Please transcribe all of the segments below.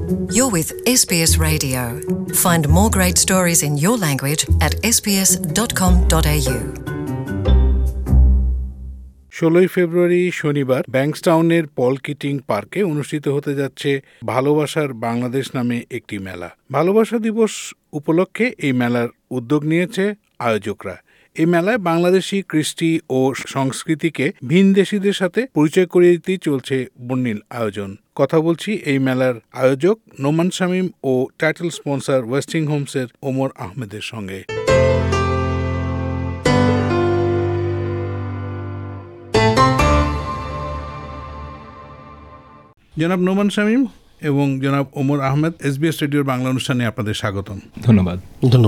You're with SBS Radio. Find more great stories in your language at sbs.com.au. 16 ফেব্রুয়ারি শনিবার ব্যাংকস্টাউনের পল kidding পার্কে অনুষ্ঠিত হতে যাচ্ছে ভালোবাসার বাংলাদেশ নামে একটি মেলা। ভালোবাসা দিবস উপলক্ষে এই মেলার উদ্যোগ নিয়েছে আয়োজকরা। এই মেলায় বাংলাদেশি কৃষ্টি ও সংস্কৃতিকে ভিনদেশীদের সাথে পরিচয় করিয়ে দিতেই চলছে বর্ণিল আয়োজন। কথা বলছি এই মেলার আয়োজক নোমান শামীম ও টাইটেল স্পন্সর ওয়েস্টিং হোমসের ওমর আহমেদের সঙ্গে। জনাব নোমান শামীম এবং জনাব ওমর আহমেদ, SBS রেডিওর বাংলা অনুষ্ঠানে আপনাদের স্বাগতম। ধন্যবাদ।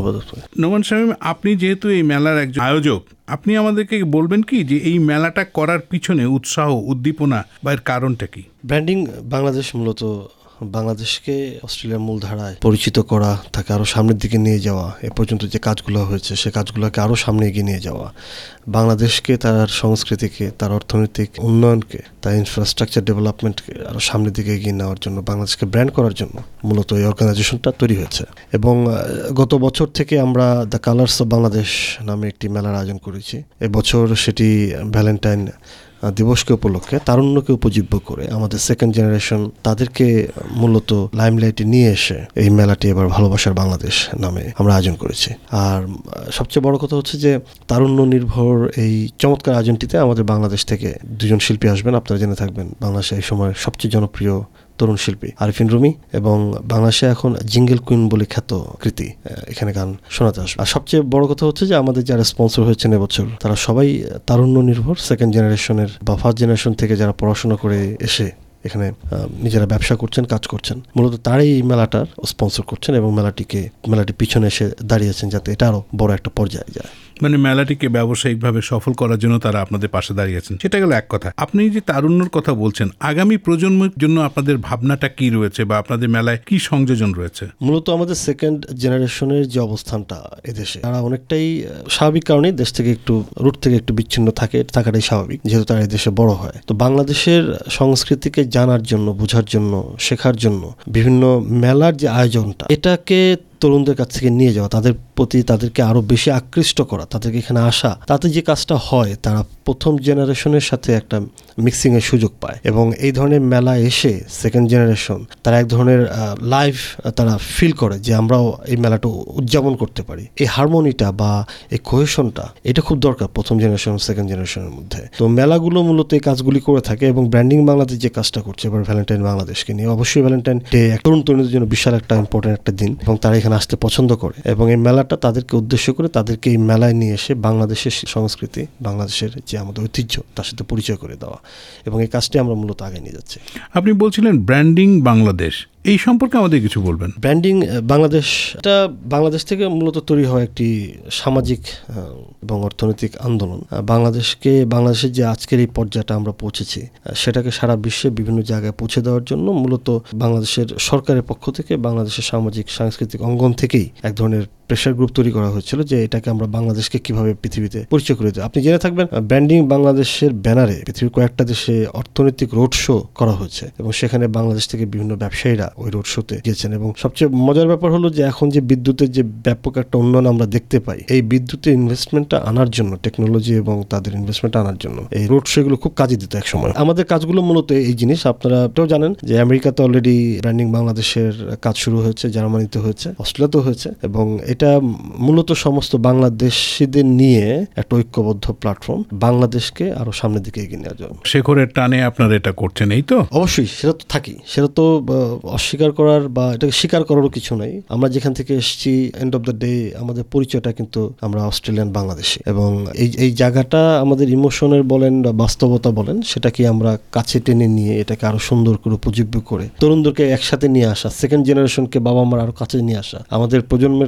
নোমান শামীম, আপনি যেহেতু এই মেলার একজন আয়োজক, আপনি আমাদেরকে বলবেন কি যে এই মেলাটা করার পিছনে উৎসাহ, উদ্দীপনা বা এর কারণটা কি? ব্র্যান্ডিং বাংলাদেশ মূলত বাংলাদেশকে অস্ট্রেলিয়ার মূলধারায় পরিচিত করা, তাকে আরও সামনের দিকে নিয়ে যাওয়া, এ পর্যন্ত যে কাজগুলো হয়েছে সে কাজগুলোকে আরও সামনে এগিয়ে নিয়ে যাওয়া, বাংলাদেশকে তার সংস্কৃতিকে, তার অর্থনৈতিক উন্নয়নকে, তার ইনফ্রাস্ট্রাকচার ডেভেলপমেন্টকে আরও সামনের দিকে এগিয়ে নেওয়ার জন্য, বাংলাদেশকে ব্র্যান্ড করার জন্য মূলত এই অর্গানাইজেশনটা তৈরি হয়েছে। এবং গত বছর থেকে আমরা দ্য কালার্স অফ বাংলাদেশ নামে একটি মেলার আয়োজন করেছি। এবছর সেটি ভ্যালেন্টাইন দিবসকে উপলক্ষে তারুণ্যকে উপজীব্য করে আমাদের সেকেন্ড জেনারেশন তাদেরকে মূলত লাইমলাইটে নিয়ে এসে এই মেলাটি এবার ভালোবাসার বাংলাদেশ নামে আমরা আয়োজন করেছি। আর সবচেয়ে বড় কথা হচ্ছে যে তারুণ্য নির্ভর এই চমৎকার আয়োজনটিতে আমাদের বাংলাদেশ থেকে দুজন শিল্পী আসবেন। আপনারা জেনে থাকবেন বাংলাদেশে এই সময় সবচেয়ে জনপ্রিয় তরুণ শিল্পী আরিফিন রুমি, এবং বাংলাদেশে এখন জিঙ্গেল কুইন বলে খ্যাত কৃতি এখানে গান শোনাতে আসবে। আর সবচেয়ে বড় কথা হচ্ছে যে আমাদের যারা স্পন্সর হয়েছেন এবছর তারা সবাই তারুণ্য নির্ভর সেকেন্ড জেনারেশনের বা ফার্স্ট জেনারেশন থেকে যারা পড়াশোনা করে এসে এখানে নিজেরা ব্যবসা করছেন, কাজ করছেন, মূলত তারাই এই মেলাটার স্পন্সর করছেন এবং মেলাটি পিছনে এসে দাঁড়িয়েছেন যাতে এটা আরও বড় একটা পর্যায়ে যায়। মানে মেলাটিকে ব্যবসায়িকভাবে সফল করার জন্য তারা আপনাদের পাশে দাঁড়িয়েছেন, সেটা গেল এক কথা। আপনি যে তারুণ্যর কথা বলছেন, আগামী প্রজন্মের জন্য আপনাদের ভাবনাটা কি রয়েছে বা আপনাদের মেলায় কি সংযোজন রয়েছে? মূলত আমাদের সেকেন্ড জেনারেশনের যে অবস্থানটা এদেশে, তারা অনেকটাই স্বাভাবিক কারণেই দেশ থেকে একটু রুট থেকে একটু বিচ্ছিন্ন থাকাটাই স্বাভাবিক, যেহেতু তারা এদেশে বড় হয়। তো বাংলাদেশের সংস্কৃতিকে জানার জন্য, বোঝার জন্য, শেখার জন্য বিভিন্ন মেলার যে আয়োজনটা, এটাকে তরুণদের কাছ থেকে নিয়ে যাওয়া, তাদের প্রতি তাদেরকে আরো বেশি আকৃষ্ট করা, তাদেরকে এখানে আসা, তাতে যে কাজটা হয় তারা প্রথম জেনারেশনের সাথে একটা মিক্সিং এর সুযোগ পায়। এবং এই ধরনের মেলা এসে সেকেন্ড জেনারেশন তারা এক ধরনের লাইভ তারা ফিল করে যে আমরাও এই মেলাটা উদযাপন করতে পারি। এই হারমোনিটা বা এই কোহেশনটা এটা খুব দরকার প্রথম জেনারেশন সেকেন্ড জেনারেশনের মধ্যে। তো মেলাগুলো মূলত এই কাজগুলি করে থাকে। এবং ব্র্যান্ডিং বাংলাদেশ যে কাজটা করছে এবার ভ্যালেন্টাইন বাংলাদেশকে নিয়ে, অবশ্যই ভ্যালেন্টাইন ডে তরুণ তরুণীদের জন্য বিশাল একটা ইম্পর্টেন্ট একটা দিন এবং তারা এখানে আসতে পছন্দ করে। এবং এই মেলাটা তাদেরকে উদ্দেশ্য করে তাদেরকে এই মেলায় নিয়ে এসে বাংলাদেশের সংস্কৃতি, বাংলাদেশের যে আমাদের ঐতিহ্য তার সাথে পরিচয় করে দেওয়া, এবং এই কাজটি আমরা মূলত আগে নিয়ে যাচ্ছি। আপনি বলছিলেন ব্র্যান্ডিং বাংলাদেশ, এই সম্পর্কে আমাদের কিছু বলবেন? ব্র্যান্ডিং বাংলাদেশ এটা বাংলাদেশ থেকে মূলত তৈরি হওয়া একটি সামাজিক এবং অর্থনৈতিক আন্দোলন। বাংলাদেশের যে আজকের এই পর্যায়টা আমরা পৌঁছেছি সেটাকে সারা বিশ্বে বিভিন্ন জায়গায় পৌঁছে দেওয়ার জন্য মূলত বাংলাদেশের সরকারের পক্ষ থেকে, বাংলাদেশের সামাজিক সাংস্কৃতিক অঙ্গন থেকেই এক ধরনের প্রেশার গ্রুপ তৈরি করা হয়েছিল যে এটাকে আমরা বাংলাদেশকে কিভাবে পৃথিবীতে পরিচয় করে দেব। আপনি জেনে থাকবেন ব্র্যান্ডিং বাংলাদেশের ব্যানারে পৃথিবীর কয়েকটা দেশে অর্থনৈতিক রোড শো করা হয়েছে এবং সেখানে বাংলাদেশ থেকে বিভিন্ন ব্যবসায়ীরা ওই রোড শোতে গিয়েছেন। এবং সবচেয়ে মজার ব্যাপার হলো যে এখন যে বিদ্যুতের যে ব্যাপক একটা উন্নয়ন আমরা দেখতে পাই, এই বিদ্যুতের ইনভেস্টমেন্টটা আনার জন্য, টেকনোলজি এবং তাদের ইনভেস্টমেন্ট আনার জন্য এই রোড শো গুলো খুব কাজে দিত এক সময়। আমাদের কাজগুলো মূলত এই জিনিস। আপনারা এটাও জানেন যে আমেরিকাতে অলরেডি ব্র্যান্ডিং বাংলাদেশের কাজ শুরু হয়েছে, জার্মানিতে হয়েছে, অস্ট্রেলিয়াতেও হয়েছে, এবং এটা মূলত সমস্ত বাংলাদেশিদের নিয়ে একটা ঐক্যবদ্ধ প্ল্যাটফর্ম, বাংলাদেশকে আরো সামনের দিকে এগিয়ে নেওয়া যাবে। শেখরের টানে আপনারা এটা করছেন, এই তো? অবশ্যই, সেটা তো থাকি, সেটা তো অস্বীকার করার বা এটাকে স্বীকার করারও কিছু নাই। আমরা যেখান থেকে এসেছি, এন্ড অফ দ্য ডে আমাদের পরিচয়টা কিন্তু আমরা অস্ট্রেলিয়ান বাংলাদেশি, এবং এই জায়গাটা আমাদের ইমোশনের বলেন বা বাস্তবতা বলেন, সেটাকে আমরা কাছে টেনে নিয়ে এটাকে আরো সুন্দর করে উপজীব্য করে তরুণদেরকে একসাথে নিয়ে আসা, সেকেন্ড জেনারেশনকে বাবা মার আরো কাছে নিয়ে আসা, আমাদের প্রজন্মকে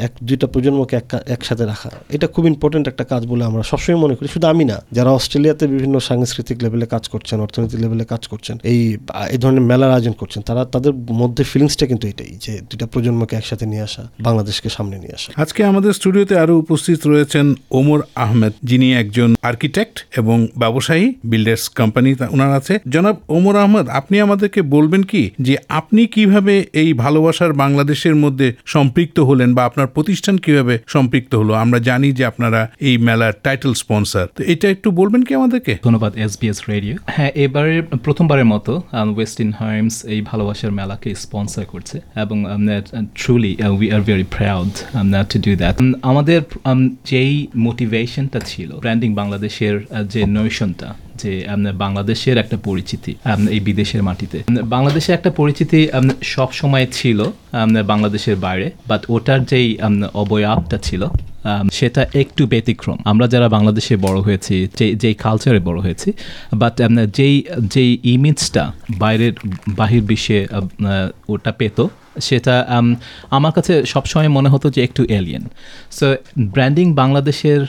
দুইটা প্রজন্মকে একসাথে রাখা, এটা খুব ইম্পর্টেন্ট একটা কাজ বলে আমরা সবসময় মনে করি। শুধু আমি না, যারা অস্ট্রেলিয়াতে বিভিন্ন সাংস্কৃতিক লেভেলে কাজ করছেন, অর্থনৈতিক লেভেলে কাজ করছেন, এই ধরনের মেলার আয়োজন করছেন, তাদের মধ্যে ফিলিংসটা কিন্তু এটাই, যে দুইটা প্রজন্মকে একসাথে নিয়ে আসা, বাংলাদেশকে সামনে নিয়ে আসা। আজকে আমাদের স্টুডিওতে আরো উপস্থিত রয়েছেন ওমর আহমেদ, যিনি একজন আর্কিটেক্ট এবং ব্যবসায়ী, বিল্ডার্স কোম্পানি ওনার আছে। জনাব ওমর আহমেদ, আপনি আমাদেরকে বলবেন কি যে আপনি কিভাবে এই ভালোবাসার বাংলাদেশের মধ্যে সম্পৃক্ত হলেন, বা আপনার প্রতিষ্ঠান কিভাবে সম্পৃক্ত হলো? আমরা জানি যে আপনারা এই মেলার টাইটেল স্পন্সর, তো এটা একটু বলবেন কি আমাদেরকে? ধন্যবাদ SBS রেডিও। হ্যাঁ, এবারে প্রথমবারের মতো ওয়েস্টিন হোমস এই ভালোবাসার মেলাকে স্পন্সর করছে, এবং truly we are very proud to do that. আমাদের যেই মোটিভেশনটা ছিল ব্র্যান্ডিং বাংলাদেশের, যে নৈশনটা, যে বাংলাদেশের একটা পরিচিতি এই বিদেশের মাটিতে, বাংলাদেশের একটা পরিচিতি সব সময় ছিল বাংলাদেশের বাইরে, বাট ওটার যেই অবয়বটা ছিল সেটা একটু ব্যতিক্রম। আমরা যারা বাংলাদেশে বড় হয়েছি, যেই কালচারে বড় হয়েছি, বাট যেই ইমেজটা বাহির বিশ্বে ওটা পেত, সেটা আমার কাছে সবসময় মনে হতো যে একটু এলিয়েন। সো ব্র্যান্ডিং বাংলাদেশের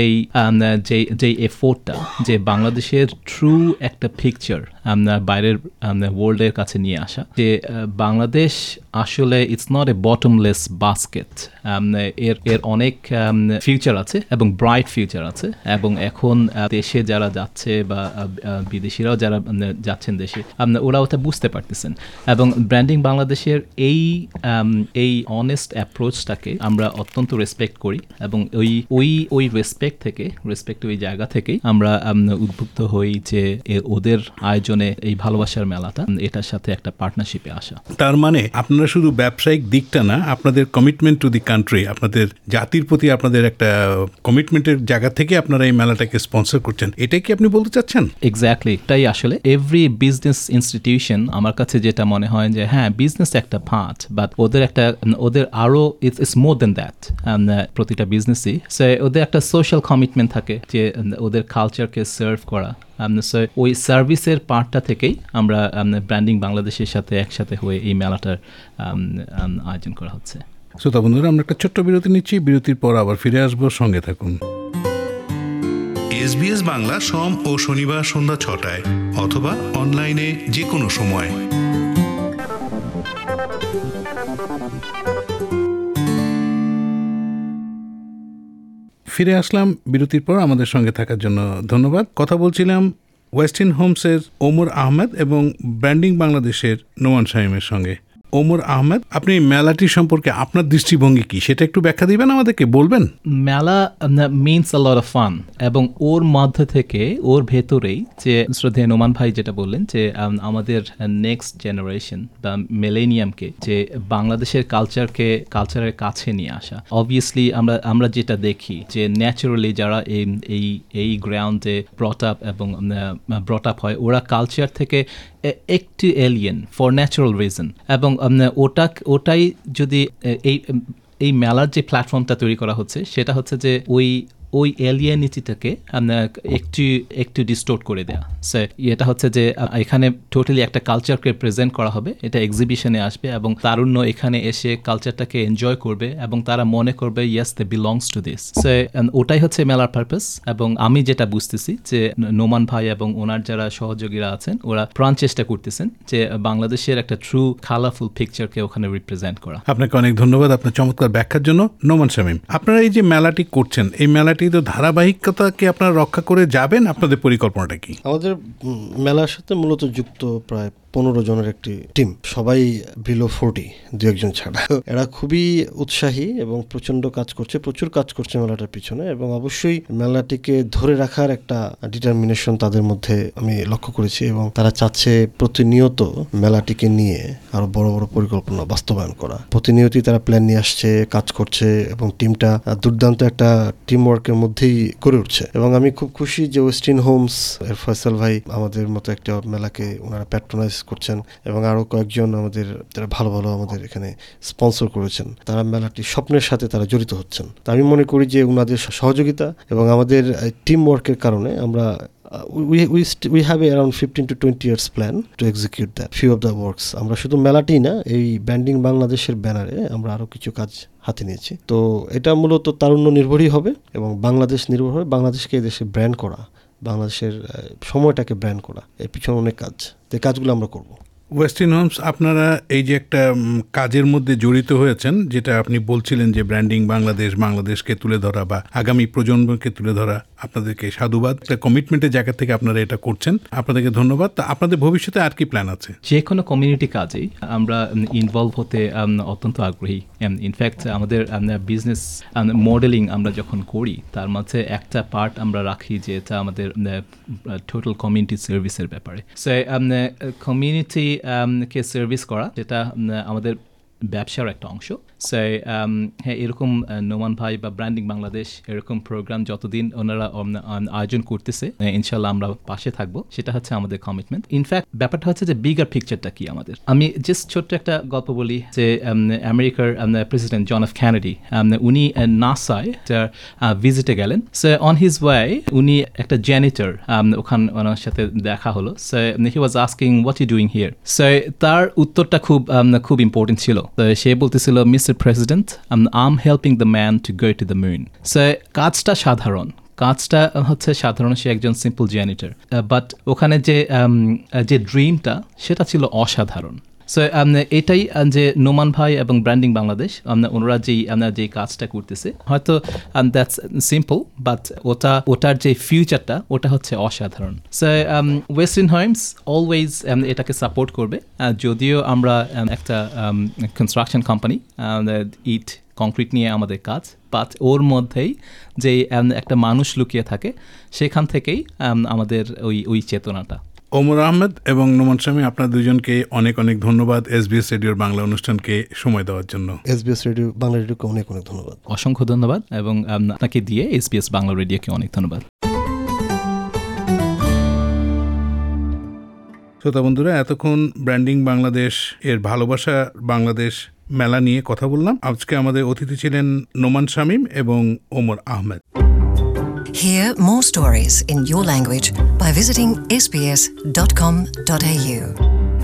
যেই এফোর্টটা, যে বাংলাদেশের ট্রু একটা পিকচার বাইরের ওয়ার্ল্ডের কাছে নিয়ে আসা, যে বাংলাদেশ আসলে it's not a bottomless basket, এর অনেক ফিউচার আছে এবং ব্রাইট ফিউচার আছে। এবং এখন দেশে যারা যাচ্ছে বা বিদেশিরাও যারা যাচ্ছেন দেশে, ওরা ওটা বুঝতে পারতেছেন। এবং ব্র্যান্ডিং বাংলাদেশের এই অনেস্ট অ্যাপ্রোচটাকে আমরা অত্যন্ত রেসপেক্ট করি, এবং ওই রেসপেক্ট ওই জায়গা থেকেই আমরা উদ্বুদ্ধ হই যে ওদের আয়োজনে এই ভালোবাসার মেলাটা, এটার সাথে একটা পার্টনারশিপে আসা। তার মানে আপনারা শুধু ব্যবসায়িক দিকটা না, আপনাদের কমিটমেন্ট টু দি কান্ট্রি, আপনাদের জাতির প্রতি আপনাদের একটা কমিটমেন্টের জায়গা থেকে আপনারা এই মেলাটাকে স্পন্সর করছেন, এটাই কি আপনি বলতে চাচ্ছেন? এক্স্যাক্টলি, তাই আসলে এভরি বিজনেস ইনস্টিটিউশন আমার কাছে যেটা মনে হয় যে হ্যাঁ, বিজনেস একটা পার্ট, বাট ওদের আরো ইটস মোর দেন দ্যাট। প্রতিটা বিজনেসই ওদের একটা সোশ্যাল কমিটমেন্ট থাকে, যে ওদের কালচারকে সার্ভ করা। ওই সার্ভিসের পার্টটা থেকেই আমরা ব্র্যান্ডিং বাংলাদেশের সাথে একসাথে হয়ে এই মেলাটার আয়োজন করা হচ্ছে। শ্রোতা বন্ধুরা, আমরা একটা ছোট্ট বিরতি নিচ্ছি, বিরতির পর আবার ফিরে আসবো, সঙ্গে থাকুন। SBS বাংলা সোম ও শনিবার সন্ধ্যা 6টায় অথবা অনলাইনে যে কোনো সময়। ফিরে আসলাম বিরতির পর। আমাদের সঙ্গে থাকার জন্য ধন্যবাদ। কথা বলছিলাম ওয়েস্টিন হোমসের ওমর আহমেদ এবং ব্র্যান্ডিং বাংলাদেশের নোমান শামীমের সঙ্গে। ওমর আহমেদ, আপনি মেলাটি সম্পর্কে আপনার দৃষ্টিভঙ্গি কি, সেটা একটু ব্যাখ্যা দিবেন আমাদেরকে, বলবেন? মেলা means a lot of fun, এবং ওর মধ্যে থেকে ওর ভেতরেই যে শ্রদ্ধেয় নোমান ভাই যেটা বললেন, যে আমাদের নেক্সট জেনারেশন বা মিলেনিয়ামকে, যে বাংলাদেশের কালচারের কাছে নিয়ে আসা। অবভিয়াসলি আমরা যেটা দেখি, যে ন্যাচারালি যারা এই গ্রাউন্ডে ব্রট আপ হয়, ওরা কালচার থেকে একটু এলিয়েন ফর ন্যাচারাল রিজন। এবং ওটাই যদি এই মেলার যে প্ল্যাটফর্মটা তৈরি করা হচ্ছে, সেটা হচ্ছে যে ওই এলিয়েনিটিটাকে একটু ডিস্টোর্ট করে দেয়া। সো এটা হচ্ছে যে এখানে টোটালি একটা কালচারকে প্রেজেন্ট করা হবে, এটা এক্সিবিশনে আসবে, এবং তারুণ্য এখানে এসে কালচারটাকে এনজয় করবে, এবং তারা মনে করবে yes they belongs to this. So ওটাই হচ্ছে মেলার পারপাস। এবং আমি যেটা বুঝতেছি, যে নোমান ভাই এবং ওনার যারা সহযোগীরা আছেন, ওরা প্রাণ চেষ্টা করতেছেন যে বাংলাদেশের একটা ট্রু কালারফুল পিকচারকে ওখানে রিপ্রেজেন্ট করা। আপনাকে অনেক ধন্যবাদ আপনার চমৎকার ব্যাখ্যার জন্য। নোমান শামীম, আপনারা এই যে মেলাটি করছেন, এই মেলাটি তো ধারাবাহিকতাকে আপনারা রক্ষা করে যাবেন, আপনাদের পরিকল্পনাটা কি? আমাদের মেলার সাথে মূলত যুক্ত প্রায় 15 জনের একটি টিম, সবাই বিলো 40, 2-1 ছাড়া। এরা খুবই উৎসাহী এবং প্রচুর কাজ করছে মেলাটার পিছনে, এবং অবশ্যই মেলাটিকে ধরে রাখার একটা ডিটারমিনেশন তাদের মধ্যে আমি লক্ষ্য করেছি, এবং তারা চাচ্ছে প্রতিনিয়ত মেলাটিকে নিয়ে আরো বড় বড় পরিকল্পনা বাস্তবায়ন করা। প্রতিনিয়তই তারা প্ল্যান নিয়ে আসছে, কাজ করছে, এবং টিমটা দুর্দান্ত একটা টিম ওয়ার্কের মধ্যেই করে উঠছে। এবং আমি খুব খুশি যে ওয়েস্টিন হোমস এর ফয়সাল ভাই আমাদের মতো একটা মেলাকে ওনারা প্যাট্রোনাইজ করছেন, এবং আরো কয়েকজন আমাদের যারা ভালো আমাদের এখানে স্পন্সর করেছেন, তারা মেলাটি স্বপ্নের সাথে তারা জড়িত হচ্ছেন। তা আমি মনে করি যে ওনাদের সহযোগিতা এবং আমাদের টিম ওয়ার্কের কারণে আমরা We have around 15 to 20 years plan to execute that few of the works. আমরা শুধু মেলাটি না, এই ব্র্যান্ডিং বাংলাদেশের ব্যানারে আমরা আরও কিছু কাজ হাতে নিয়েছি। তো এটা মূলত তারুণ্য নির্ভরই হবে এবং বাংলাদেশ নির্ভর হবে, বাংলাদেশকে এই দেশে ব্র্যান্ড করা, বাংলাদেশের সময়টাকে ব্র্যান্ড করা, এর পিছনে অনেক কাজ, তো এই কাজগুলো আমরা করব। ওয়েস্টিন হোমস, আপনারা এই যে একটা কাজের মধ্যে জড়িত হয়েছেন, যেটা আপনি বলছিলেন যে ব্র্যান্ডিং বাংলাদেশকে তুলে ধরা বা আগামী প্রজন্মকে তুলে ধরা, আপনাদেরকে সাধুবাদ। একটা কমিটমেন্টের জায়গা থেকে আপনারা এটা করছেন, আপনাদেরকে ধন্যবাদ। তা আপনাদের ভবিষ্যতে আর কি প্ল্যান আছে? যে কোনো কমিউনিটি কাজেই আমরা ইনভলভ হতে অত্যন্ত আগ্রহী। ইনফ্যাক্ট আমাদের বিজনেস মডেলিং আমরা যখন করি তার মাঝে একটা পার্ট আমরা রাখি যে এটা আমাদের টোটাল কমিউনিটি সার্ভিসের ব্যাপারে। সো কমিউনিটি কে সার্ভিস করা যেটা আমাদের ব্যবসার একটা অংশ। সো হ্যাঁ, এরকম নোমান ভাই বা ব্র্যান্ডিং বাংলাদেশ এরকম প্রোগ্রাম যতদিন ওনারা আয়োজন করতেছে, ইনশাল্লাহ আমরা পাশে থাকবো, সেটা হচ্ছে আমাদের কমিটমেন্ট। ইনফ্যাক্ট ব্যাপারটা হচ্ছে যে বিগার পিকচারটা কি আমাদের। আমি জাস্ট ছোট্ট একটা গল্প বলি যে আমেরিকার প্রেসিডেন্ট জন এফ কেনেডি, উনি নাসায় ভিজিটে গেলেন। সো অন হিজ ওয়ে উনি একটা জ্যানিটর ওনার সাথে দেখা হলো। So he was asking what you doing here. So তার উত্তরটা খুব ইম্পর্টেন্ট ছিল। তো সে বলতেছিল, mister president, I am helping the man to go to the moon. So কাজটা হচ্ছে সাধারণ, সে একজন সিম্পল জ্যানিটর, বাট ওখানে যে ড্রিমটা সেটা ছিল অসাধারণ। সো এটাই যে নোমান ভাই এবং ব্র্যান্ডিং বাংলাদেশ ওনারা যেই কাজটা করতেছে, হয়তো দ্যাটস সিম্পল, বাট ওটার যে ফিউচারটা ওটা হচ্ছে অসাধারণ। সো ওয়েস্টিন হোমস অলওয়েজ এটাকে সাপোর্ট করবে। যদিও আমরা একটা কনস্ট্রাকশন কোম্পানি, ইট কংক্রিট নিয়ে আমাদের কাজ, বাট ওর মধ্যেই যে একটা মানুষ লুকিয়ে থাকে, সেখান থেকেই আমাদের ওই চেতনাটা। ওমর আহমেদ এবং নোমান শামীম, আপনার দুজনকে অনেক অনেক ধন্যবাদ SBS রেডিওর বাংলা অনুষ্ঠানকে সময় দেওয়ার জন্য। SBS রেডিও, বাংলা রেডিওকে অনেক অনেক ধন্যবাদ, অসংখ্য ধন্যবাদ, এবং আপনাকে দিয়ে SBS বাংলা রেডিওকে অনেক ধন্যবাদ। শ্রোতা বন্ধুরা, এতক্ষণ ব্র্যান্ডিং বাংলাদেশ এর ভালোবাসা বাংলাদেশ মেলা নিয়ে কথা বললাম। আজকে আমাদের অতিথি ছিলেন নোমান শামীম এবং Omar Ahmed. Hear more stories in your language by visiting sbs.com.au.